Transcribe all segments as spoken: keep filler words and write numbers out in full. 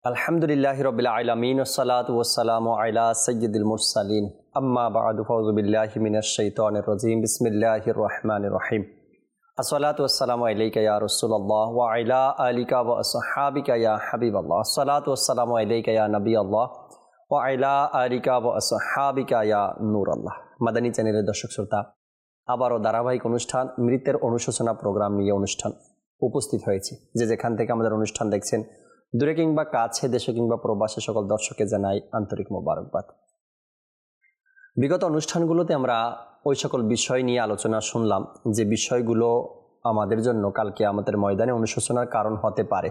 আলহামদুলিল্লাহি রাব্বিল আলামিন ওয়াসসালাতু ওয়াসসালামু আলা সাইয়্যিদিল মুরসালিন আম্মা বা'দু ফাউযু বিল্লাহি মিনাশ শাইতানির রাজীম বিসমিল্লাহির রহমানির রহিম আসসালাতু ওয়াসসালামু আলাইকা ইয়া রাসূলুল্লাহ ওয়া আলা আলিকা ওয়া আসহাবিকা ইয়া হাবিবাল্লাহ আসসালাতু ওয়াসসালামু আলাইকা ইয়া নবিয়াল্লাহ ওয়া আলা আলিকা ওয়া আসহাবিকা ইয়া নূরাল্লাহ। মাদানী চ্যানেলের দর্শক শ্রোতা, আবারও ধারাবাহিক অনুষ্ঠান মৃতের অনুশোচনা প্রোগ্রাম নিয়ে অনুষ্ঠান উপস্থিত হয়েছে। যে যেখান থেকে আমাদের অনুষ্ঠান দেখছেন, দূরে কিংবা কাছে, দেশে কিংবা প্রবাসে, সকল দর্শককে জানাই আন্তরিক মোবারকবাদ। বিগত অনুষ্ঠানগুলোতে আমরা ওই সকল বিষয় নিয়ে আলোচনা শুনলাম যে বিষয়গুলো আমাদের জন্য কালকে আমাদের ময়দানে অনুশোচনার কারণ হতে পারে।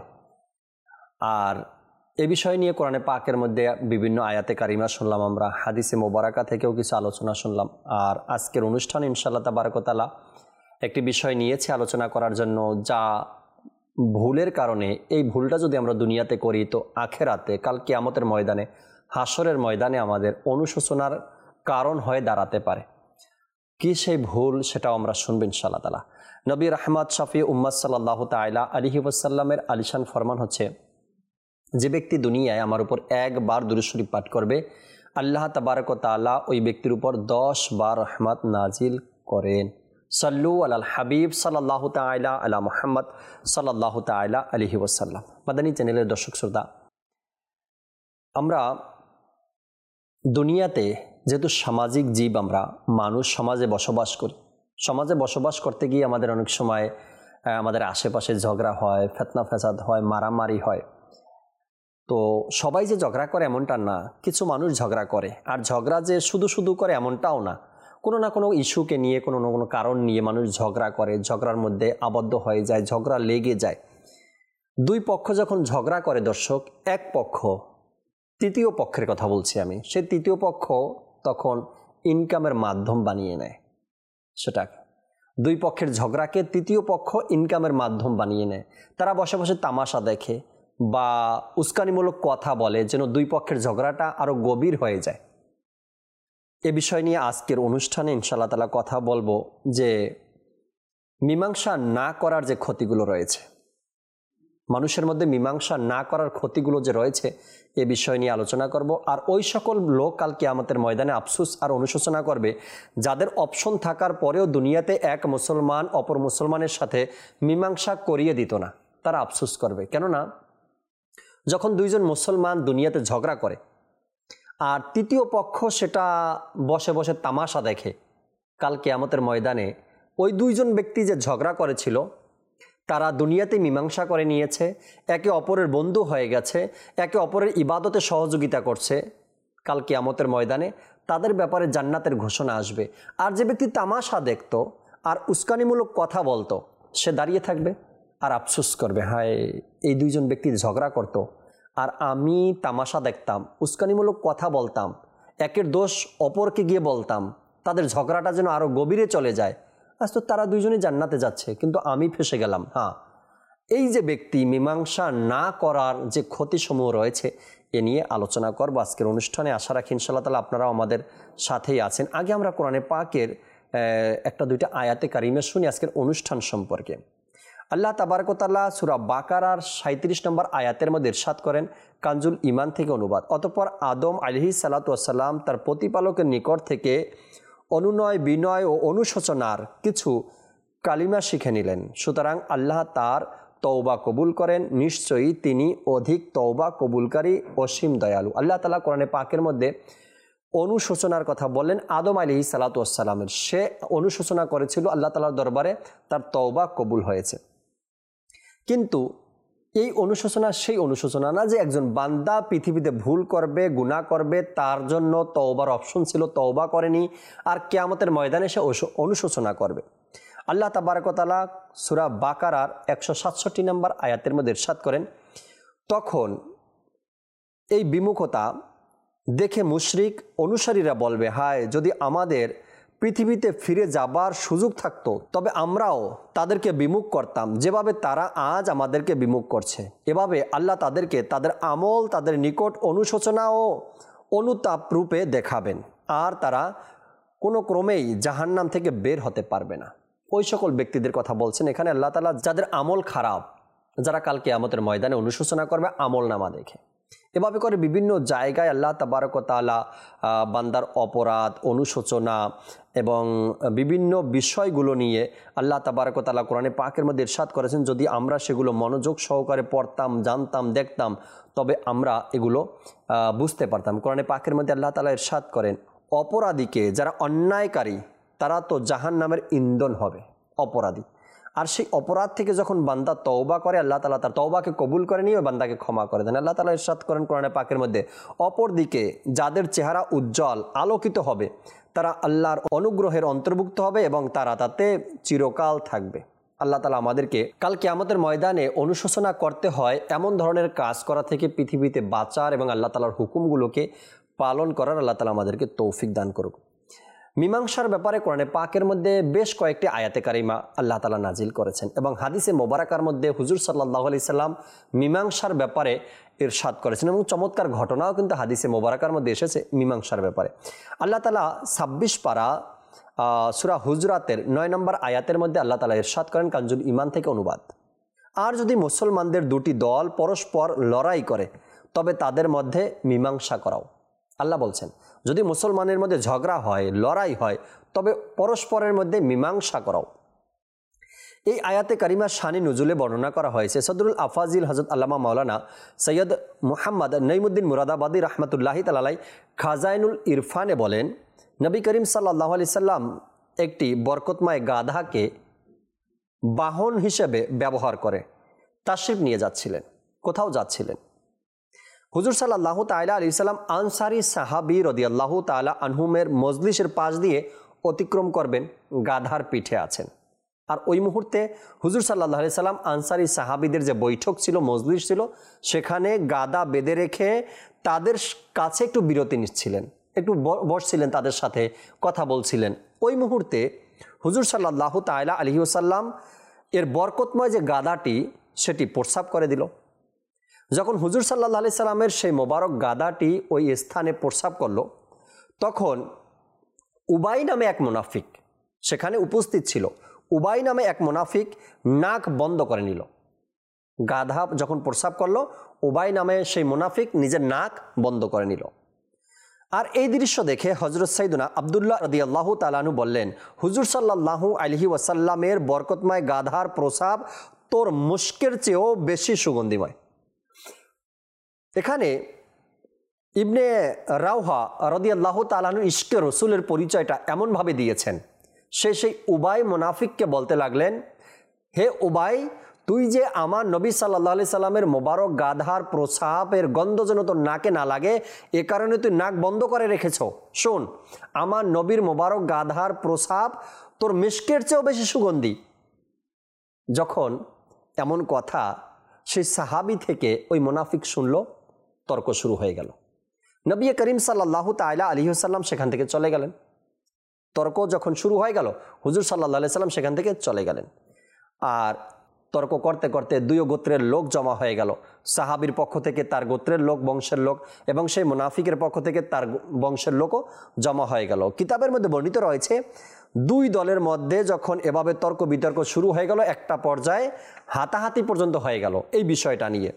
আর এ বিষয় নিয়ে কোরআনে পাকের মধ্যে বিভিন্ন আয়াতে কারিমা শুনলাম, আমরা হাদিসে মোবারকা থেকেও কিছু আলোচনা শুনলাম। আর আজকের অনুষ্ঠান ইনশাআল্লাহ তাবারক ওয়া তাআলা একটি বিষয় নিয়েছে আলোচনা করার জন্য, যা ভুলের কারণে, এই ভুলটা যদি আমরা দুনিয়াতে করি তো আখেরাতে কাল কিয়ামতের ময়দানে, হাসরের ময়দানে আমাদের অনুশোচনার কারণ হয়ে দাঁড়াতে পারে। কি সেই ভুল, সেটাও আমরা শুনবো ইনশাআল্লাহ তাআলা। নবী রাহমাত শফি উম্মাত সাল্লাল্লাহু তাআলা আলাইহি ওয়াসাল্লামের আলিশান ফরমান হচ্ছে, যে ব্যক্তি দুনিয়ায় আমার উপর একবার দুরূদ শরীফ পাঠ করবে, আল্লাহ তাবারক ওয়া তাআলা ওই ব্যক্তির উপর দশ বার রহমত নাজিল করেন। সাল্লু আলাল হাবিব সাল্লাল্লাহু তাআলা আলা মুহাম্মদ সাল্লাল্লাহু তাআলা আলাইহি ওয়াসাল্লাম। মাদানী চ্যানেলের দর্শক শ্রোতা, আমরা দুনিয়াতে যেহেতু সামাজিক জীব, আমরা মানুষ সমাজে বসবাস করি। সমাজে বসবাস করতে গিয়ে আমাদের অনেক সময় আমাদের আশেপাশে ঝগড়া হয়, ফিতনা ফাসাদ হয়, মারামারি হয়। তো সবাই যে ঝগড়া করে এমনটা না, কিছু মানুষ ঝগড়া করে। আর ঝগড়া যে শুধু শুধু করে এমনটাও না, কোনো না কোনো ইস্যুকে নিয়ে, কোনো না কোনো কারণ নিয়ে মানুষ ঝগড়া করে, ঝগড়ার মধ্যে আবদ্ধ হয়ে যায়, ঝগড়া লেগে যায়। দুই পক্ষ যখন ঝগড়া করে দর্শক, এক পক্ষ, তৃতীয় পক্ষের কথা বলছি আমি, সেই তৃতীয় পক্ষ তখন ইনকামের মাধ্যম বানিয়ে নেয়। সেটা দুই পক্ষের ঝগড়াকে তৃতীয় পক্ষ ইনকামের মাধ্যম বানিয়ে নেয়। তারা বসে বসে তামাশা দেখে বা উস্কানিমূলক কথা বলে, যেন দুই পক্ষের ঝগড়াটা আরও গভীর হয়ে যায়। এ বিষয় নিয়ে আজকের অনুষ্ঠানে ইনশাআল্লাহ তাআলা কথা বলবো, যে মীমাংসা না করার যে ক্ষতিগুলো রয়েছে, মানুষের মধ্যে মীমাংসা না করার ক্ষতিগুলো যে রয়েছে, এ বিষয় নিয়ে আলোচনা করব। আর ওই সকল লোক কাল কিয়ামতের ময়দানে আফসোস আর অনুশোচনা করবে, যাদের অপশন থাকার পরেও দুনিয়াতে এক মুসলমান অপর মুসলমানের সাথে মীমাংসা করিয়ে দিত না। তারা আফসোস করবে, কেননা যখন দুইজন মুসলমান দুনিয়াতে ঝগড়া করে আর তৃতীয় পক্ষ সেটা বসে বসে তামাশা দেখে, কাল কিয়ামতের ময়দানে ওই দুইজন ব্যক্তি যে ঝগড়া করেছিল, তারা দুনিয়াতে মীমাংসা করে নিয়েছে, একে অপরের বন্ধু হয়ে গেছে, একে অপরের ইবাদতে সহযোগিতা করছে। কাল কিয়ামতের ময়দানে তাদের ব্যাপারে জান্নাতের ঘোষণা আসবে। আর যে ব্যক্তি তামাশা দেখত আর উস্কানিমূলক কথা বলতো, সে দাঁড়িয়ে থাকবে আর আফসোস করবে, হায় এই দুইজন ব্যক্তি ঝগড়া করত আর আমি তামাশা দেখতাম, উস্কানিমূলক কথা বলতাম, একের দোষ অপরকে গিয়ে বলতাম, তাদের ঝগড়াটা যেন আরও গভীরে চলে যায়। আজ তো তারা দুইজনই জান্নাতে যাচ্ছে, কিন্তু আমি ফেসে গেলাম। হ্যাঁ, এই যে ব্যক্তি মীমাংসা না করার যে ক্ষতিসমূহ রয়েছে, এ নিয়ে আলোচনা করব আজকের অনুষ্ঠানে। আশা রাখি ইনশাআল্লাহ তাআলা আপনারাও আমাদের সাথেই আছেন। আগে আমরা কোরআনে পাকের একটা দুইটা আয়াতে কারিমা শুনি আজকের অনুষ্ঠান সম্পর্কে। আল্লাহ তাবারক ওয়া তাআলা সূরা বাকারার সাঁইত্রিশ নম্বর আয়াতের মধ্যে ইরশাদ করেন, কানজুল ঈমান থেকে অনুবাদ, অতঃপর আদম আলাইহিস সালাতু ওয়াস সালাম তার প্রতিপালকের নিকট থেকে অনুনয়, বিনয় ও অনুশোচনার কিছু কালিমা শিখে নিলেন। সুতরাং আল্লাহ তার তওবা কবুল করেন, নিশ্চয়ই তিনি অধিক তওবা কবুলকারী, অসীম দয়ালু। আল্লাহ তাআলা কোরআনে পাকের মধ্যে অনুশোচনার কথা বললেন আদম আলাইহিস সালাতু ওয়াস সালামের। সে অনুশোচনা করেছিল, আল্লাহ তাআলার দরবারে তার তওবা কবুল হয়েছে। কিন্তু এই অনুশোচনা সেই অনুশোচনা না যে একজন বান্দা পৃথিবীতে ভুল করবে, গুনাহ করবে, তার জন্য তওবার অপশন ছিল, তওবা করেনি, আর কিয়ামতের ময়দানে সে অনুশোচনা করবে। আল্লাহ তাবারক ওয়া তাআলা সূরা বাকারার একশো সাতষট্টি নম্বর আয়াতের মধ্যে ইরশাদ করেন, তখন এই বিমুখতা দেখে মুশরিক অনুসারীরা বলবে, হায় যদি আমাদের পৃথিবীতে ফিরে যাবার সুযোগ থাকতো, তবে আমরাও তাদেরকে বিমুখ করতাম, যেভাবে তারা আজ আমাদেরকে বিমুখ করছে। এভাবে আল্লাহ তাদেরকে তাদের আমল তাদের নিকট অনুশোচনা ও অনুতাপ রূপে দেখাবেন, আর তারা কোনো ক্রমেই জাহান্নাম থেকে বের হতে পারবে না। ওই সকল ব্যক্তিদের কথা বলছেন এখানে আল্লাহ তাআলা, যাদের আমল খারাপ, যারা কাল কিয়ামতের ময়দানে অনুশোচনা করবে আমল নামা দেখে। এভাবে করে বিভিন্ন জায়গায় আল্লাহ তাবারক ওয়া তাআলা বান্দার অপরাধ, অনুশোচনা এবং বিভিন্ন বিষয়গুলো নিয়ে আল্লাহ তাবারক ওয়া তাআলা কোরআনে পাকের মধ্যে ইরশাদ করেছেন, যদি আমরা সেগুলো মনোযোগ সহকারে পড়তাম, জানতাম, দেখতাম, তবে আমরা এগুলো বুঝতে পারতাম। কোরআনে পাকের মধ্যে আল্লাহ তাআলা ইরশাদ করেন, অপরাধীকে, যারা অন্যায়কারী, তারা তো জাহান্নামের ইন্ধন হবে, অপরাধী। আর সেই অপরাধ থেকে যখন বান্দা তওবা করে, আল্লাহ তাআলা তার তওবাকে কবুল করে নিয়ে বান্দাকে ক্ষমা করে দেন। আল্লাহ তাআলা ইরশাদ করেন কোরআনে পাকের মধ্যে, অপরদিকে যাদের চেহারা উজ্জ্বল আলোকিত হবে, তারা আল্লাহর অনুগ্রহের অন্তর্ভুক্ত হবে এবং তারা তাতে চিরকাল থাকবে। আল্লাহ তাআলা আমাদেরকে কাল কিয়ামতের ময়দানে অনুশোচনা করতে হয় এমন ধরনের কাজ করা থেকে পৃথিবীতে বাঁচার এবং আল্লাহ তাআলার হুকুমগুলোকে পালন করার আল্লাহ তাআলা আমাদেরকে তৌফিক দান করুক। মীমাংসার ব্যাপারে কোরআনে পাকের মধ্যে বেশ কয়েকটি আয়াতে কারিমা আল্লাহ তাআলা নাজিল করেছেন এবং হাদিসে মোবারকার মধ্যে হুজুর সাল্লাল্লাহু আলাইহি সাল্লাম মীমাংসার ব্যাপারে ইরশাদ করেছেন এবং চমৎকার ঘটনাও কিন্তু হাদিসে মোবারকার মধ্যে এসেছে মীমাংসার ব্যাপারে। আল্লাহ তাআলা ছাব্বিশ পারা সূরা হুজরাতের নয় নম্বর আয়াতের মধ্যে আল্লাহ তাআলা ইরশাদ করেন, কানজুল ঈমান থেকে অনুবাদ, আর যদি মুসলমানদের দুটি দল পরস্পর লড়াই করে তবে তাদের মধ্যে মীমাংসা করাও। আল্লাহ বলছেন, যদি মুসলমানের মধ্যে ঝগড়া হয়, লড়াই হয়, তবে পরস্পরের মধ্যে মীমাংসা করাও। এই আয়াতে কারিমা শানি নুজুলে বর্ণনা করা হয়েছে। সদরুল আফাজিল হযরত আল্লামা মাওলানা সৈয়দ মুহাম্মদ নঈমুদ্দিন মুরাদাবাদী রাহমাতুল্লাহি তাআলা আলাইহি খাজাইনুল ইরফানে বলেন, নবী করিম সাল্লাল্লাহু আলাইহি সাল্লাম একটি বরকতময় গাধাকে বাহন হিসেবে ব্যবহার করে তাশরিফ নিয়ে যাচ্ছিলেন, কোথাও যাচ্ছিলেন। হুজুর সাল্লাল্লাহু তাআলা আলাইহি সাল্লাম আনসারী সাহাবী রাদিয়াল্লাহু তাআলা আনহুমের মজলিসের পাশ দিয়ে অতিক্রম করবেন, গাধার পিঠে আছেন। আর ওই মুহূর্তে হুজুর সাল্লাল্লাহু আলাইহি সাল্লাম আনসারী সাহাবীদের যে বৈঠক ছিল, মজলিস ছিল, সেখানে গাদা বেঁধে রেখে তাদের কাছে একটু বিরতি নিচ্ছিলেন, একটু বসছিলেন, তাদের সাথে কথা বলছিলেন। ওই মুহূর্তে হুজুর সাল্লাল্লাহু তাআলা আলাইহি ওয়াসাল্লাম এর বরকতময় যে গাদাটি, সেটি প্রস্রাব করে দিল। যখন হুজুর সাল্লাল্লাহু আলাইহি সাল্লামের সেই মোবারক গাদাটি ওই স্থানে প্রস্রাব করলো, তখন উবাই নামে এক মুনাফিক সেখানে উপস্থিত ছিল। উবাই নামে এক মুনাফিক নাক বন্ধ করে নিল। গাধা যখন প্রস্রাব করলো, উবাই নামে সেই মুনাফিক নিজের নাক বন্ধ করে নিল। আর এই দৃশ্য দেখে হযরত সাইয়্যিদুনা আব্দুল্লাহ রাদিয়াল্লাহু তাআলা আনহু বললেন, হুজুর সাল্লাল্লাহু আলাইহি ওয়াসাল্লামের বরকতময় গাধার প্রস্রাব তোর মুশকের চেয়েও বেশি সুগন্ধিময়। এখানে ইবনে রাওহা রাদিয়াল্লাহু তাআলা আনহু ইশকে রাসূলের পরিচয়টা এমনভাবে দিয়েছেন, সে সেই উবাই মুনাফিককে বলতে লাগলেন, হে উবাই, তুই যে আমার নবী সাল্লাল্লাহু আলাইহি সাল্লামের মোবারক গাধার প্রস্রাবের গন্ধ যেন তোর নাকে না লাগে, এ কারণে তুই নাক বন্ধ করে রেখেছ। শোন, আমার নবীর মোবারক গাধার প্রস্রাব তোর মিশকের চেয়েও বেশি সুগন্ধি। যখন এমন কথা সেই সাহাবী থেকে ওই মুনাফিক শুনল, তর্ক শুরু হয়ে গেল। নবী করিম সাল্লাল্লাহু তাআলা আলাইহি ওয়াসাল্লাম সেখান থেকে চলে গেলেন। তর্ক যখন শুরু হয়ে গেল, হুজুর সাল্লাল্লাহু আলাইহি সাল্লাম সেখান থেকে চলে গেলেন। আর তর্ক করতে করতে দুই গোত্রের লোক জমা হয়ে গেল। সাহাবীর পক্ষ থেকে তার গোত্রের লোক, বংশের লোক, এবং সেই মুনাফিকের পক্ষ থেকে তার বংশের লোকও জমা হয়ে গেল। কিতাবের মধ্যে বর্ণিত রয়েছে, দুই দলের মধ্যে যখন এভাবে তর্ক বিতর্ক শুরু হয়ে গেল, একটা পর্যায়ে হাতাহাতি পর্যন্ত হয়ে গেল এই বিষয়টা নিয়ে।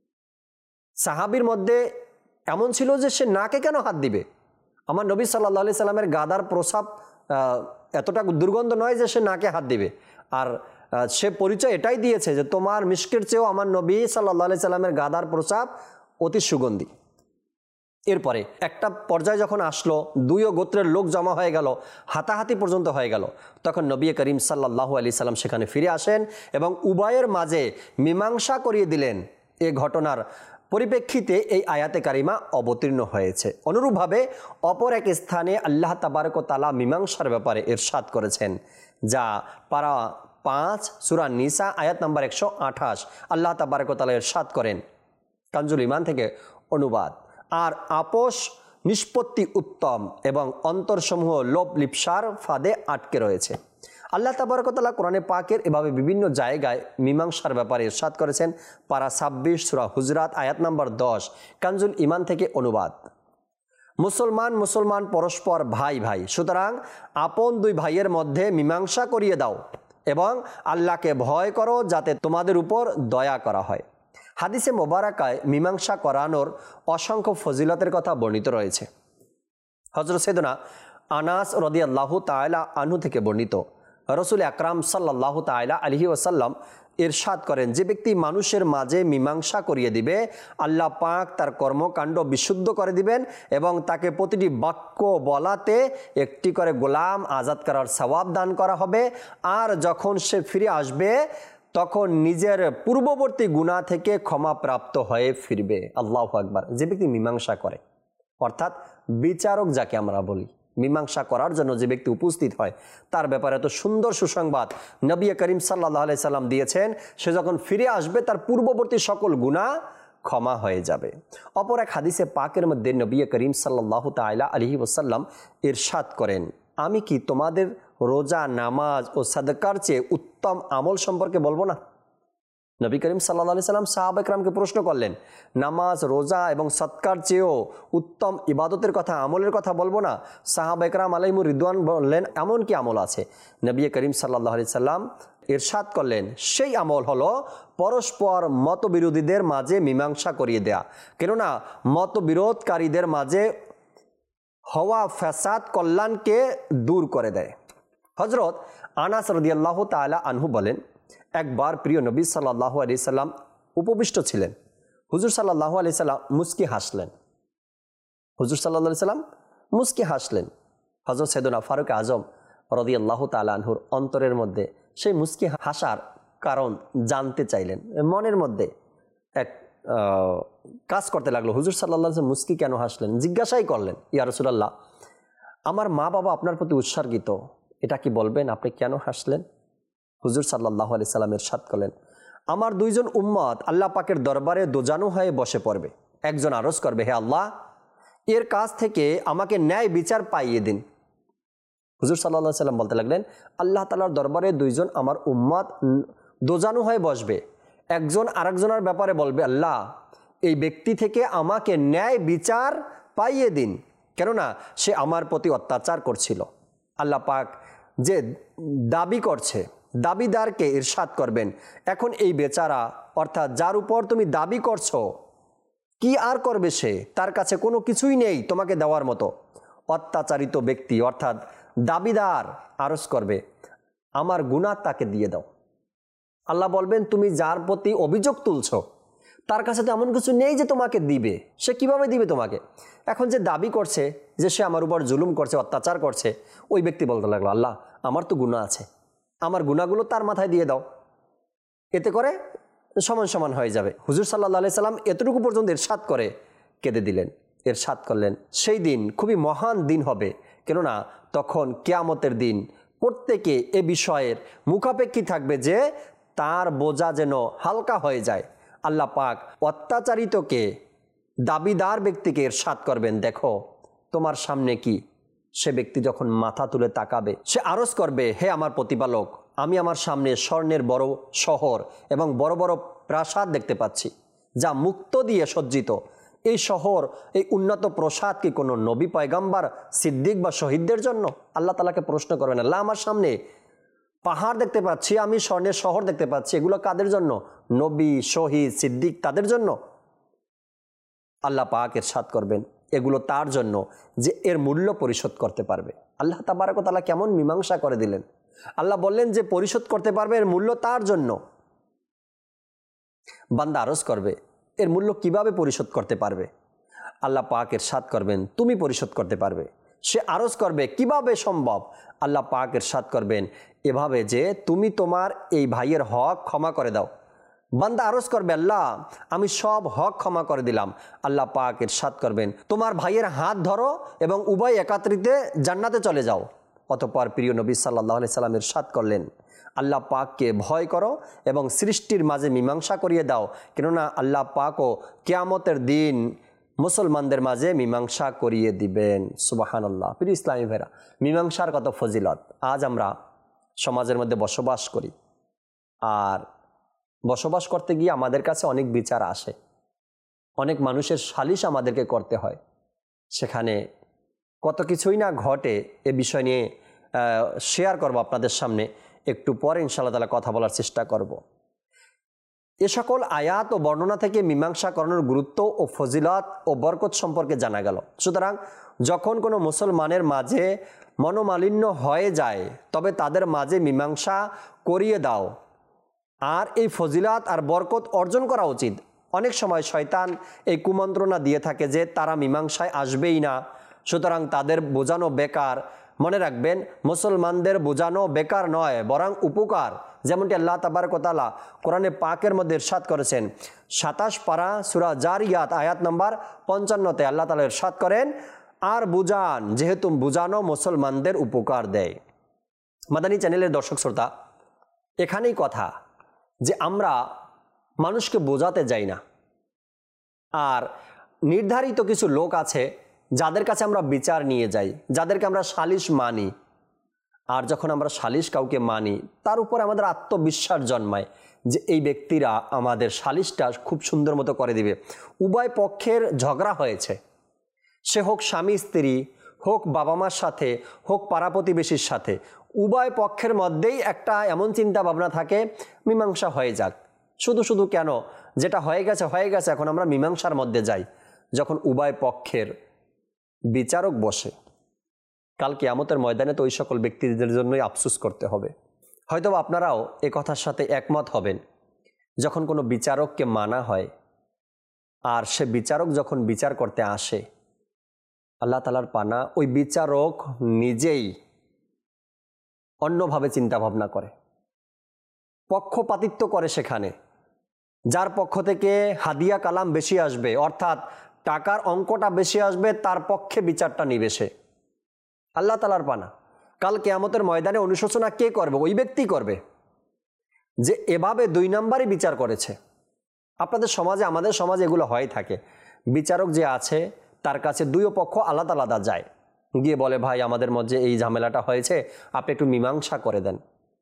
সাহাবীর মধ্যে এমন ছিল যে সে নাকে কেন হাত দিবে? আমার নবী সাল্লাল্লাহু আলাইহি সাল্লামের গাদার প্রস্রাব এতটা দুর্গন্ধ নয় যে সে নাকে হাত দিবে। আর সে পরিচয় এটাই দিয়েছে যে তোমার মিশকের চেয়েও আমার নবী সাল্লাল্লাহু আলাইহি সাল্লামের গাদার প্রস্রাব অতি সুগন্ধি। এরপরে একটা পর্যায়ে যখন আসলো, দুইও গোত্রের লোক জমা হয়ে গেল, হাতাহাতি পর্যন্ত হয়ে গেল, তখন নবী করিম সাল্লাল্লাহু আলাইহি সাল্লাম সেখানে ফিরে আসেন এবং উভয়ের মাঝে মীমাংসা করিয়ে দিলেন। এ ঘটনার পরিপ্রেক্ষিতে এই আয়াতে কারিমা অবতীর্ণ হয়েছে। অনুরূপভাবে অপর এক স্থানে আল্লাহ তাবারক ওয়া তাআলা মীমাংসার ব্যাপারে ইরশাদ করেছেন, যা পারা পাঁচ সূরা নিসা আয়াত নাম্বার একশো আঠাশ। আল্লাহ তাবারক ওয়া তাআলা ইরশাদ করেন, কানজুল ঈমান থেকে অনুবাদ, আর আপোষ নিষ্পত্তি উত্তম এবং অন্তরসমূহ লোভ লিপ্সার ফাঁদে আটকে রয়েছে। আল্লাহ তাবারক ওয়া তাআলা কোরআনে পাকের এভাবে বিভিন্ন জায়গায় মীমাংসার ব্যাপারে ইরশাদ করেছেন। পারা ছাব্বিশ সূরা হুজরাত আয়াত নাম্বার দশ, কানজুল ঈমান থেকে অনুবাদ, মুসলমান মুসলমান পরস্পর ভাই ভাই, সুতরাং আপন দুই ভাইয়ের মধ্যে মীমাংসা করিয়ে দাও এবং আল্লাহকে ভয় করো যাতে তোমাদের উপর দয়া করা হয়। হাদিসে মোবারকায় মীমাংসা করানোর অসংখ্য ফজিলতের কথা বর্ণিত রয়েছে। হযরত সাইয়েদনা আনাস রাদিয়াল্লাহু তাআলা আনহু থেকে বর্ণিত, রাসূল আকরাম সাল্লাল্লাহু তাআলা আলাইহি ওয়াসাল্লাম ইরশাদ করেন, যে ব্যক্তি মানুষের মাঝে মীমাংসা করিয়ে দিবে, আল্লাহ পাক তার কর্মকাণ্ড বিশুদ্ধ করে দিবেন এবং তাকে প্রতিটি বাক্য বলাতে একটি করে গোলাম আজাদ করার সওয়াব দান করা হবে। আর যখন সে ফিরে আসবে তখন নিজের পূর্ববর্তী গুনাহ থেকে ক্ষমা প্রাপ্ত হয়ে ফিরবে। আল্লাহু আকবার। যে ব্যক্তি মীমাংসা করে, অর্থাৎ বিচারক যাকে আমরা বলি, মীমাংসা করার জন্য যে ব্যক্তি উপস্থিত হয়, তার ব্যাপারে এত সুন্দর সুসংবাদ নবী করিম সাল্লাল্লাহু আলাইহি সাল্লাম দিয়েছেন, সে যখন ফিরে আসবে তার পূর্ববর্তী সকল গুনাহ ক্ষমা হয়ে যাবে। অপর এক হাদিসে পাকের মধ্যে নবী করিম সাল্লাল্লাহু তাআলা আলাইহি ওয়াসাল্লাম ইরশাদ করেন, আমি কি তোমাদের রোজা, নামাজ ও সাদকার চেয়ে উত্তম আমল সম্পর্কে বলবো না? নবী করিম সাল্লাল্লাহু আলাইহি সাল্লাম সাহাবা একরামকে প্রশ্ন করলেন, নামাজ, রোজা এবং সৎকার চেয়েও উত্তম ইবাদতের কথা, আমলের কথা বলবো না? সাহাবা একরাম আলাইহিমুর রিদওয়ান বললেন, এমন কি আমল আছে? নবী করিম সাল্লাল্লাহু আলাইহি সাল্লাম ইরশাদ করলেন, সেই আমল হলো পরস্পর মতবিরোধীদের মাঝে মীমাংসা করিয়ে দেয়া। কেননা মতবিরোধকারীদের মাঝে হওয়া ফ্যাসাদ কল্যাণকে দূর করে দেয়। হযরত আনাস রাদিয়াল্লাহু তাআলা আনহু বলেন, একবার প্রিয় নবী সাল্লাল্লাহু আলাইহি সাল্লাম উপবিষ্ট ছিলেন। হুজুর সাল্লাল্লাহু আলাইহি সাল্লাম মুস্কি হাসলেন। হুজুর সাল্লাল্লাহু আলাইহি সাল্লাম মুস্কি হাসলেন। হযরত সাইয়েদনা ফারুক আজম রাদিয়াল্লাহু তাআলা আনহুর অন্তরের মধ্যে সেই মুস্কি হাসার কারণ জানতে চাইলেন। মনের মধ্যে এক কাজ করতে লাগলো, হুজুর সাল্লাল্লাহু আলাইহি সাল্লাম মুস্কি কেন হাসলেন? জিজ্ঞাসাই করলেন, ইয়া রাসূলুল্লাহ, আমার মা বাবা আপনার প্রতি উৎসর্গিত, এটা কি বলবেন আপনি কেন হাসলেন? হুজুর সাল্লাল্লাহু আলাইহি সাল্লাম ইরশাদ করলেন, আমার দুইজন উম্মত আল্লাহ পাকের দরবারে দোজানু হয়ে বসে পড়বে। একজন আরজ করবে, হে আল্লাহ, এর কাছ থেকে আমাকে ন্যায় বিচার পাইয়ে দিন। হুজুর সাল্লাল্লাহু আলাইহি সাল্লাম বলতে লাগলেন, আল্লাহ তাআলার দরবারে দুইজন আমার উম্মত দোজানু হয়ে বসবে। একজন আরেকজনের ব্যাপারে বলবে, আল্লাহ, এই ব্যক্তি থেকে আমাকে ন্যায় বিচার পাইয়ে দিন, কেননা সে আমার প্রতি অত্যাচার করছিল। আল্লাহ পাক যে দাবি করছে, দাবিদারকে ইরশাদ করবেন, এখন এই বেচারা, অর্থাৎ যার উপর তুমি দাবি করছো, কি আর করবে সে? তার কাছে কোনো কিছুই নেই তোমাকে দেওয়ার মতো। অত্যাচারিত ব্যক্তি অর্থাৎ দাবিদার আরজ করবে, আমার গুনাহ তাকে দিয়ে দাও। আল্লাহ বলবেন, তুমি যার প্রতি অভিযোগ তুলছো তার কাছে তো এমন কিছু নেই যে তোমাকে দিবে, সে কিভাবে দিবে তোমাকে? এখন যে দাবি করছে যে সে আমার উপর জুলুম করছে, অত্যাচার করছে, ওই ব্যক্তি বলতে লাগলো, আল্লাহ, আমার তো গুনাহ আছে, আমার গুনাহগুলো তার মাথায় দিয়ে দাও, এতে করে সমান সমান হয়ে যাবে। হুজুর সাল্লাল্লাহু আলাইহি সাল্লাম এতটুকু পর্যন্ত ইরশাদ করে কেঁদে দিলেন। ইরশাদ করলেন, সেই দিন খুবই মহান দিন হবে, কেননা তখন কিয়ামতের দিন প্রত্যেকে এ বিষয়ের মুখাপেক্ষী থাকবে যে তার বোঝা যেন হালকা হয়ে যায়। আল্লাহ পাক অত্যাচারিতকে, দাবিদার ব্যক্তিকে ইরশাদ করবেন, দেখো তোমার সামনে কি? সে ব্যক্তি যখন মাথা তুলে তাকাবে, সে আরজ করবে, হে আমার প্রতিপালক, আমি আমার সামনে স্বর্ণের বড় শহর এবং বড় বড় প্রাসাদ দেখতে পাচ্ছি, যা মুক্ত দিয়ে সজ্জিত। এই শহর, এই উন্নত প্রসাদ কি কোনো নবী, পয়গম্বর, সিদ্দিক বা শহীদদের জন্য? আল্লাহ তাআলাকে প্রশ্ন করবেন, আল্লাহ, আমার সামনে পাহাড় দেখতে পাচ্ছি, আমি স্বর্ণের শহর দেখতে পাচ্ছি, এগুলো কাদের জন্য? নবী, শহীদ, সিদ্দিক, তাদের জন্য? আল্লাহ পাক ইরশাদ করবেন, এগুলো তার জন্য যে এর মূল্য পরিশোধ করতে পারবে। আল্লাহ তাবারক ওয়া তাআলা কেমন মীমাংসা করে দিলেন। আল্লাহ বললেন যে পরিশোধ করতে পারবে, এর মূল্য তার জন্য। বান্দা আরজ করবে, এর মূল্য কিভাবে পরিশোধ করতে পারবে? আল্লাহ পাক ইরশাদ করবেন, তুমি পরিশোধ করতে পারবে। সে আরজ করবে, কিভাবে সম্ভব? আল্লাহ পাক ইরশাদ করবেন, এভাবে যে তুমি তোমার এই ভাইয়ের হক ক্ষমা করে দাও। বান্দা আরজ করবে, আল্লাহ, আমি সব হক ক্ষমা করে দিলাম। আল্লাহ পাক ইরশাদ করবেন, তোমার ভাইয়ের হাত ধরো এবং উভয় একাত্রিতে জান্নাতে চলে যাও। অতঃপর প্রিয় নবী সাল্লাল্লাহু আলাইহি সাল্লাম ইরশাদ করলেন, আল্লাহ পাককে ভয় করো এবং সৃষ্টির মাঝে মীমাংসা করিয়ে দাও, কেননা আল্লাহ পাকও কিয়ামতের দিন মুসলমানদের মাঝে মীমাংসা করিয়ে দিবেন। সুবহানাল্লাহ। প্রিয় ইসলামী ভাইরা, মীমাংসার কত ফজিলত। আজ আমরা সমাজের মধ্যে বসবাস করি, আর বসবাস করতে গিয়ে আমাদের কাছে অনেক বিচার আসে, অনেক মানুষের সালিশ আমাদেরকে করতে হয়, সেখানে কত কিছুই না ঘটে। এ বিষয় নিয়ে শেয়ার করব আপনাদের সামনে, একটু পরে ইনশাআল্লাহ তাআলা কথা বলার চেষ্টা করব। এ সকল আয়াত ও বর্ণনা থেকে মীমাংসা করানোর গুরুত্ব ও ফজিলত ও বরকত সম্পর্কে জানা গেল। সুতরাং যখন কোনো মুসলমানের মাঝে মনোমালিন্য হয়ে যায় তবে তাদের মাঝে মীমাংসা করিয়ে দাও, আর এই ফজিলত আর বরকত অর্জন করা উচিত। অনেক সময় শয়তান এই কুমন্ত্রণা দিয়ে থাকে যে তারা মীমাংসায় আসবেই না, সুতরাং তাদের বোঝানো বেকার। মনে রাখবেন, মুসলমানদের বোঝানো বেকার নয়, বরং উপকার। যেমনটি আল্লাহ তাবারক ওয়া তাআলা কোরআনে পাকের মধ্যে ইরশাদ করেছেন, সাতাশ পারা সূরা জারিয়াত আয়াত নম্বর পঞ্চান্নতে আল্লাহ তাআলা ইরশাদ করেন, আর বুঝান, যেহেতু বুঝানো মুসলমানদের উপকার দেয়। মাদানী চ্যানেলের দর্শক শ্রোতা, এখানেই কথা যে আমরা মানুষকে বোঝাতে যাই না, আর নির্ধারিত কিছু লোক আছে যাদের কাছে আমরা বিচার নিয়ে যাই, যাদেরকে আমরা সালিশ মানি। আর যখন আমরা সালিশ কাউকে মানি, তার উপর আমাদের আত্মবিশ্বাস জন্মায় যে এই ব্যক্তিরা আমাদের সালিশটা খুব সুন্দর মতো করে দিবে। উভয় পক্ষের ঝগড়া হয়েছে, সে হোক স্বামী স্ত্রী, হোক বাবা মার সাথে, হোক পাড়া প্রতিবেশীর সাথে, উভয় পক্ষের মধ্যেই একটা এমন চিন্তা ভাবনা থাকে, মীমাংসা হয়ে যাক। শুধু শুধু কেন, যেটা হয়ে গেছে হয়ে গেছে, এখন আমরা মীমাংসার মধ্যে যাই। যখন উভয় পক্ষের বিচারক বসে, কাল কিয়ামতের ময়দানে তো ওই সকল ব্যক্তিদের জন্যই আফসোস করতে হবে। হয়তো আপনারাও এ কথার সাথে একমত হবেন, যখন কোনো বিচারককে মানা হয় আর সে বিচারক যখন বিচার করতে আসে, আল্লাহ তাআলার পানা, ওই বিচারক নিজেই অন্যভাবে চিন্তা ভাবনা করে, পক্ষপাতিত্ব করে। সেখানে যার পক্ষ থেকে হাদিয়া কালাম বেশি আসবে, অর্থাৎ টাকার অঙ্কটা বেশি আসবে, তার পক্ষে বিচারটা নিবে সে। আল্লাহ তাআলার পানা, কাল কিয়ামতের ময়দানে অনুশোচনা কে করবে? ওই ব্যক্তি করবে যে এভাবে দুই নাম্বারই বিচার করেছে। আপনাদের সমাজে, আমাদের সমাজে এগুলো হয়ে থাকে। বিচারক যে আছে তার কাছে দুই পক্ষ আলাদা আলাদা যায়, গিয়ে বলে, ভাই আমাদের মধ্যে এই ঝামেলাটা হয়েছে, আপনি একটু মীমাংসা করে দেন।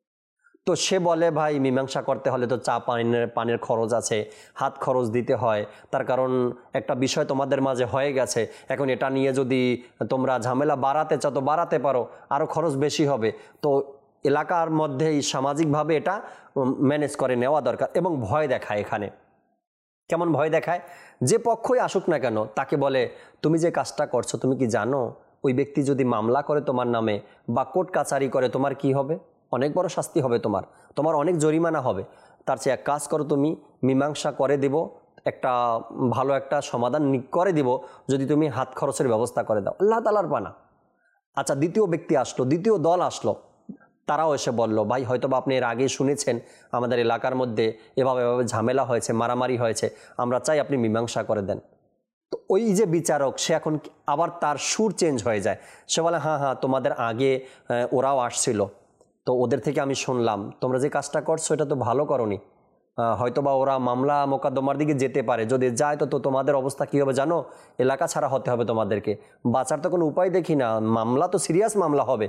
তো সে বলে, ভাই মীমাংসা করতে হলে তো চা পানের পানের খরচ আছে, হাত খরচ দিতে হয়, তার কারণ একটা বিষয় তোমাদের মাঝে হয়ে গেছে, এখন এটা নিয়ে যদি তোমরা ঝামেলা বাড়াতে চাও তো বাড়াতে পারো, আরও খরচ বেশি হবে। তো এলাকার মধ্যেই সামাজিকভাবে এটা ম্যানেজ করে নেওয়া দরকার। এবং ভয় দেখায় এখানে। কেমন ভয় দেখায়? যে পক্ষই আসুক না কেন তাকে বলে, তুমি যে কাজটা করছো তুমি কি জানো ওই ব্যক্তি যদি মামলা করে তোমার নামে বা কোর্ট কাচারি করে তোমার কি হবে? অনেক বড় শাস্তি হবে, তোমার তোমার অনেক জরিমানা হবে। তার চেয়ে এক কাজ করো, তুমি মীমাংসা করে দিব, একটা ভালো একটা সমাধান করে দিব যদি তুমি হাত খরচের ব্যবস্থা করে দাও। আল্লাহ তাআলার পানা। আচ্ছা, দ্বিতীয় ব্যক্তি আসলো, দ্বিতীয় দল আসলো, তারাও এসে বলল, ভাই হয়তো বা আপনি এর আগে শুনেছেন আমাদের এলাকার মধ্যে এভাবে এভাবে ঝামেলা হয়েছে, মারামারি হয়েছে, আমরা চাই আপনি মীমাংসা করে দেন। তো ওই যে বিচারক, সে এখন আবার তার সুর চেঞ্জ হয়ে যায়। সে বলে, হ্যাঁ হ্যাঁ তোমাদের আগে ওরাও আসছিল, তো ওদের থেকে আমি শুনলাম তোমরা যে কাজটা করছো এটা তো ভালো করনি, হয়তো বা ওরা মামলা মোকদ্দমার দিকে যেতে পারে, যদি যায় তো তো তোমাদের অবস্থা কী হবে জানো? এলাকা ছাড়া হতে হবে তোমাদেরকে, বাঁচার তো কোনো উপায় দেখি না, মামলা তো সিরিয়াস মামলা হবে।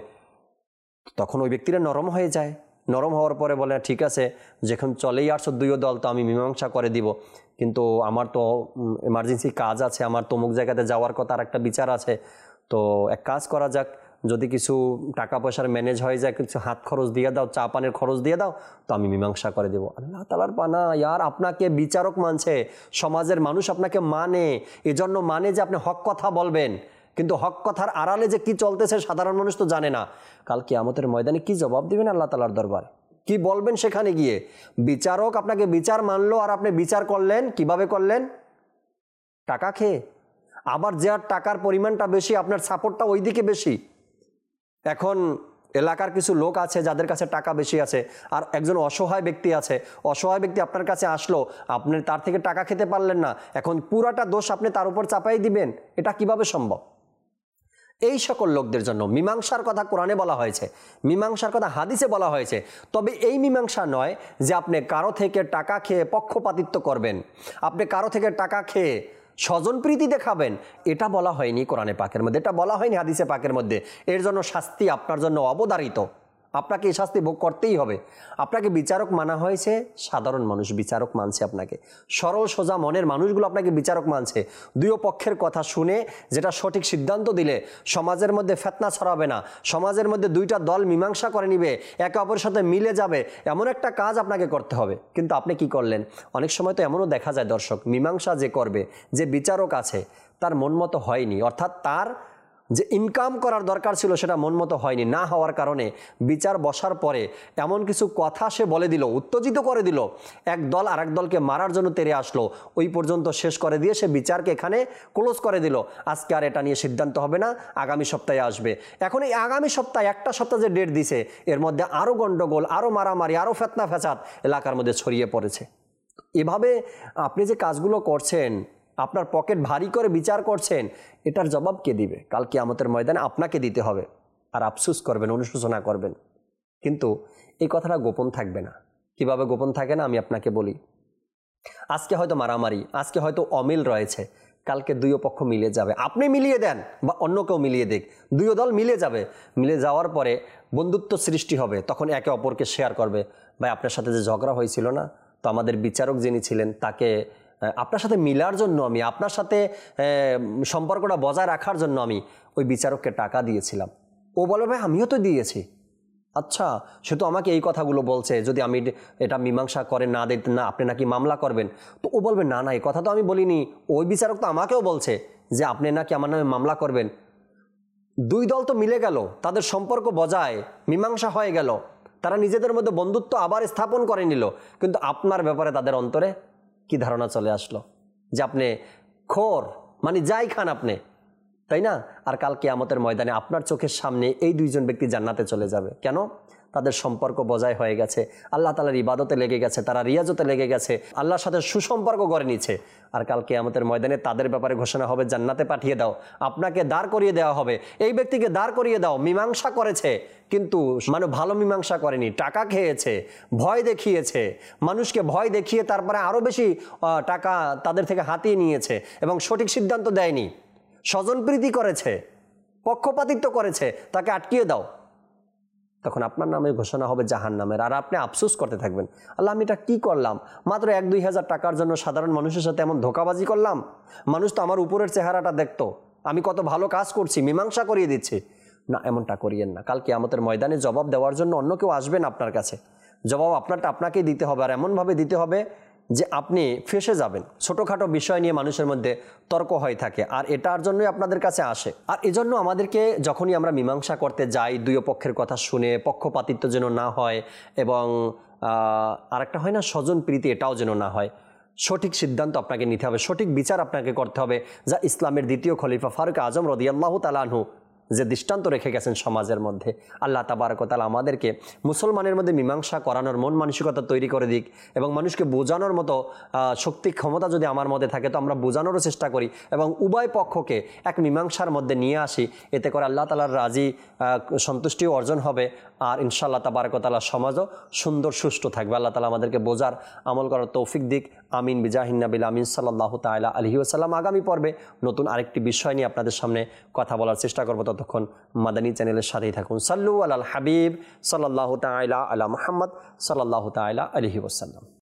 তখন ওই ব্যক্তিরা নরম হয়ে যায়। নরম হওয়ার পরে বলে, ঠিক আছে যখন চলেই আসছো দুইও দল, তো আমি মীমাংসা করে দিব, কিন্তু আমার তো এমার্জেন্সি কাজ আছে, আমার তমুক জায়গাতে যাওয়ার কথা, আর একটা বিচার আছে, তো এক কাজ করা যাক, যদি কিছু টাকা পয়সার ম্যানেজ হয়ে যায়, কিছু হাত খরচ দিয়ে দাও, চা পানের খরচ দিয়ে দাও, তো আমি মীমাংসা করে দেবো। আল্লাহ তাআলার পানা, ইয়ার আপনাকে বিচারক মানছে, সমাজের মানুষ আপনাকে মানে, এজন্য মানে যে আপনি হক কথা বলবেন, কিন্তু হক কথার আড়ালে যে কি চলতেছে সাধারণ মানুষ তো জানে না। কাল কিয়ামতের ময়দানে কি জবাব দিবেন আল্লাহ তাআলার দরবারে? কি বলবেন সেখানে গিয়ে? বিচারক আপনাকে বিচার মানলো, আর আপনি বিচার করলেন কিভাবে করলেন? টাকা খেয়ে। আবার যার টাকার পরিমাণটা বেশি, আপনার সাপোর্টটা ওই দিকে বেশি। এখন এলাকার কিছু লোক আছে যাদের কাছে টাকা বেশি আছে, আর একজন অসহায় ব্যক্তি আছে, অসহায় ব্যক্তি আপনার কাছে আসলো, আপনি তার থেকে টাকা খেতে পারলেন না, এখন পুরাটা দোষ আপনি তার উপর চাপাই দিবেন, এটা কিভাবে সম্ভব? এই সকল লোকদের জন্য মীমাংসার কথা কোরআনে বলা হয়েছে, মীমাংসার কথা হাদিসে বলা হয়েছে। তবে এই মীমাংসা নয় যে আপনি কারো থেকে টাকা খেয়ে পক্ষপাতিত্ব করবেন, আপনি কারো থেকে টাকা খেয়ে স্বজনপ্রীতি দেখাবেন, এটা বলা হয়নি কোরআনে পাকের মধ্যে, এটা বলা হয়নি হাদিসে পাকের মধ্যে। এর জন্য শাস্তি আপনার জন্য অবধারিত। আপনাকে এই শাস্তি ভোগ করতেই হবে। আপনাকে বিচারক মানা হয়েছে, সাধারণ মানুষ বিচারক মানছে আপনাকে, সরল সোজা মনের মানুষগুলো আপনাকে বিচারক মানছে। দুই পক্ষের কথা শুনে যেটা সঠিক সিদ্ধান্ত দিলে সমাজের মধ্যে ফিতনা ছড়াবে না, সমাজের মধ্যে দুইটা দল মীমাংসা করে নিবে, একে অপরের সাথে মিলে যাবে, এমন একটা কাজ আপনাকে করতে হবে। কিন্তু আপনি কি করলেন? অনেক সময় তো এমনও দেখা যায় দর্শক, মীমাংসা যে করবে, যে বিচারক আছে, তার মন মতো হয়নি, অর্থাৎ তার যে ইনকাম করার দরকার ছিল সেটা মন মতো হয়নি। না হওয়ার কারণে বিচার বসার পরে এমন কিছু কথা সে বলে দিল, উত্তেজিত করে দিল, এক দল আরেক দলকে মারার জন্য তেড়ে আসলো, ওই পর্যন্ত শেষ করে দিয়ে সে বিচারকে এখানে ক্লোজ করে দিল। আজকে আর এটা নিয়ে সিদ্ধান্ত হবে না, আগামী সপ্তাহে আসবে। এখন এই আগামী সপ্তাহে, একটা সপ্তাহ যে ডেট দিছে, এর মধ্যে আরও গণ্ডগোল, আরও মারামারি, আরও ফিতনা ফ্যাসাদ এলাকার মধ্যে ছড়িয়ে পড়েছে। এভাবে আপনি যে কাজগুলো করছেন, আপনার পকেট ভারী করে বিচার করছেন, এটার জবাব কে দিবে? কাল কিয়ামতের ময়দানে আপনাকে দিতে হবে। আর আফসোস করবেন, অনুশোচনা করবেন। কিন্তু এই কথাটা গোপন থাকবে না। কিভাবে গোপন থাকে না আমি আপনাকে বলি। আজকে হয়তো মারামারি, আজকে হয়তো অমিল রয়েছে, কালকে দুই পক্ষ মিলে যাবে। আপনি মিলিয়ে দেন বা অন্য কেউ মিলিয়ে দেখ, দুই দল মিলে যাবে। মিলে যাওয়ার পরে বন্ধুত্ব সৃষ্টি হবে, তখন একে অপরকে শেয়ার করবে, ভাই আপনার সাথে যে ঝগড়া হয়েছিল না, তো আমাদের বিচারক যিনি ছিলেন তাকে আপনার সাথে মিলার জন্য, আমি আপনার সাথে সম্পর্কটা বজায় রাখার জন্য আমি ওই বিচারককে টাকা দিয়েছিলাম। ও বলে, ভাই আমিও তো দিয়েছি। আচ্ছা, সে তো আমাকে এই কথাগুলো বলছে, যদি আমি এটা মীমাংসা করে না দিতে না, আপনি নাকি মামলা করবেন। তো ও বলবে, না না, এই কথা তো আমি বলিনি, ওই বিচারক তো আমাকেও বলছে যে আপনি নাকি আমার নামে মামলা করবেন। দুই দল তো মিলে গেল, তাদের সম্পর্ক বজায়, মীমাংসা হয়ে গেল, তারা নিজেদের মধ্যে বন্ধুত্ব আবার স্থাপন করে নিল। কিন্তু আপনার ব্যাপারে তাদের অন্তরে কি ধারণা চলে আসলো? যে আপনি খোর, মানে যাই খান আপনি, তাই না? আর কাল কিয়ামতের ময়দানে আপনার চোখের সামনে এই দুইজন ব্যক্তি জান্নাতে চলে যাবে। কেন? তাদের সম্পর্ক বজায় হয়ে গেছে, আল্লাহ তাআলার ইবাদতে লেগে গেছে, তারা রিয়াজতে লেগে গেছে, আল্লাহর সাথে সুসম্পর্ক গড়ে নিচ্ছে। আর কাল কিয়ামতের ময়দানে তাদের ব্যাপারে ঘোষণা হবে, জান্নাতে পাঠিয়ে দাও, আপনাকে দাঁড় করিয়ে দেওয়া হবে, এই ব্যক্তিকে দাঁড় করিয়ে দাও। মীমাংসা করেছে, কিন্তু মানে ভালো মীমাংসা করেনি, টাকা খেয়েছে, ভয় দেখিয়েছে, মানুষকে ভয় দেখিয়ে তারপরে আরও বেশি টাকা তাদের থেকে হাতিয়ে নিয়েছে এবং সঠিক সিদ্ধান্ত দেয়নি, স্বজনপ্রীতি করেছে, পক্ষপাতিত্ব করেছে, তাকে আটকিয়ে দাও। তখন আপনার নামে ঘোষণা হবে জাহান্নামের। আর আপনি আফসোস করতে থাকবেন, আল্লাহ আমি এটা কী করলাম? মাত্র এক দুই হাজার টাকার জন্য সাধারণ মানুষের সাথে এমন ধোঁকাবাজি করলাম। মানুষ তো আমার উপরের চেহারাটা দেখতো, আমি কত ভালো কাজ করছি, মীমাংসা করিয়ে দিচ্ছি। না, এমনটা করিয়েন না। কাল কিয়ামতের ময়দানে জবাব দেওয়ার জন্য অন্য কেউ আসবেন আপনার কাছে, জবাব আপনারটা আপনাকেই দিতে হবে। আর এমনভাবে দিতে হবে যে আপনি ফেঁসে যাবেন। ছোটোখাটো বিষয় নিয়ে মানুষের মধ্যে তর্ক হয়ে থাকে, আর এটার জন্যই আপনাদের কাছে আসে। আর এজন্য আমাদেরকে যখনই আমরা মীমাংসা করতে যাই, দুই পক্ষের কথা শুনে পক্ষপাতিত্ব যেন না হয়, এবং আরেকটা হয় না স্বজন প্রীতি, এটাও যেন না হয়। সঠিক সিদ্ধান্ত আপনাকে নিতে হবে, সঠিক বিচার আপনাকে করতে হবে, যা ইসলামের দ্বিতীয় খলিফা ফারুক আজম রাদিয়াল্লাহু তাআলা আনহু যে দৃষ্টান্ত রেখে গেছেন সমাজের মধ্যে। আল্লাহ তাবারক ওয়া তাআলা আমাদেরকে মুসলমানের মধ্যে মীমাংসা করানোর মন মানসিকতা তৈরি করে দিক, এবং মানুষকে বোঝানোর মতো শক্তি ক্ষমতা যদি আমার মধ্যে থাকে তো আমরা বোঝানোরও চেষ্টা করি, এবং উভয় পক্ষকে এক মীমাংসার মধ্যে নিয়ে আসি। এতে করে আল্লাহ তাআলার রাজি সন্তুষ্টিও অর্জন হবে, আর ইনশাআল্লাহ তাবারক ওয়া তাআলা সমাজও সুন্দর সুষ্ঠু থাকবে। আল্লাহ তাআলা আমাদেরকে বোঝার, আমল করার তৌফিক দিক। আমিন বিজাহিন নবিল আমিন সাল্লাল্লাহু তাআলা আলাইহি ওয়াসাল্লাম। আগামী পর্বে নতুন আরেকটি বিষয় নিয়ে আপনাদের সামনে কথা বলার চেষ্টা করব। ততক্ষণ মাদানী চ্যানেলের সাথেই থাকুন। সাল্লু আলাল হাবিব সাল্লাল্লাহু তাআলা আলা মুহাম্মদ সাল্লাল্লাহু তাআলা আলাইহি ওয়াসাল্লাম।